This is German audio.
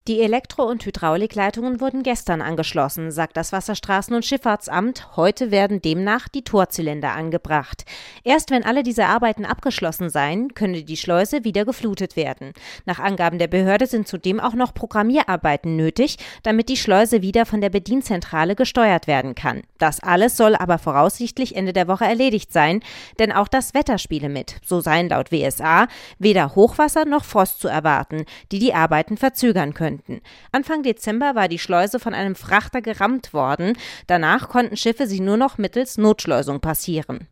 Die Elektro- und Hydraulikleitungen wurden gestern angeschlossen, sagt das Wasserstraßen- und Schifffahrtsamt. Heute werden demnach die Torzylinder angebracht. Erst wenn alle diese Arbeiten abgeschlossen seien, könne die Schleuse wieder geflutet werden. Nach Angaben der Behörde sind zudem auch noch Programmierarbeiten nötig, damit die Schleuse wieder von der Bedienzentrale gesteuert werden kann. Das alles soll aber voraussichtlich Ende der Woche erledigt sein, denn auch das Wetter spiele mit. So seien laut WSA weder Hochwasser noch Frost zu erwarten, die die Arbeiten verzögern könnten. Anfang Dezember war die Schleuse von einem Frachter gerammt worden. Danach konnten Schiffe sie nur noch mittels Notschleusung passieren.